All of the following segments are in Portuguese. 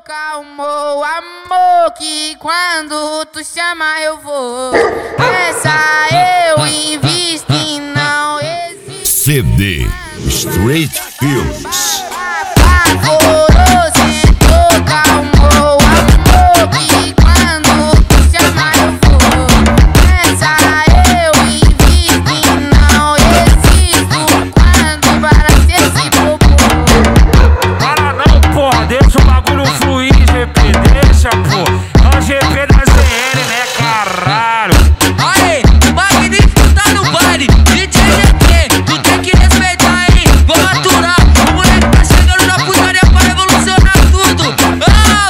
Calmou, amor, que quando tu chama eu vou. Essa eu invisto e não existe. CD Street Films. Apavorou, sentou, calmou, amor, que quando tu chama eu vou. Essa eu invisto e não existo quando barato esse popô. Para não, porra, deixa o bagulho fluir, GP, deixa, pô. É o GP da ZN, né, caralho? Aê, o magnífico tá no baile. DJ GP, tu tem que respeitar, hein? Vou maturar, o moleque tá chegando na putaria pra revolucionar tudo. Ah,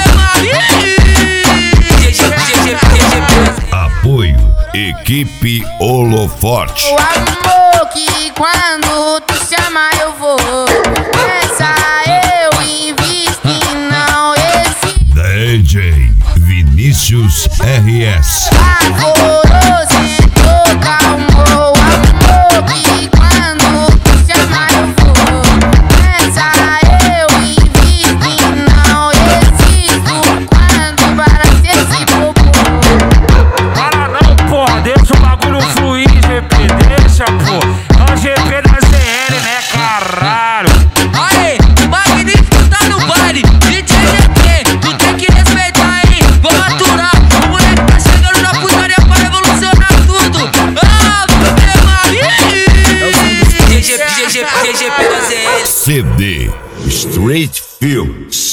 Apoio Equipe Holoforte. O amor que quando tu chama eu vou. Essa eu invisto e não existe. DJ Vinícius RS. Apavorou, sentou, calmou, amor, que quando tu chama eu vou. Essa eu invisto e não existo quando barato esse popô. Para não, porra, deixa o bagulho fluir, GP, deixa, pô. É o GP da ZN, né, caralho? Aê, o magnífico tá no baile. DJ GP, tu tem que respeitar, hein? Vou maturar, o moleque tá chegando na putaria pra revolucionar tudo. Ah, GGP da ZN. CD Street Films.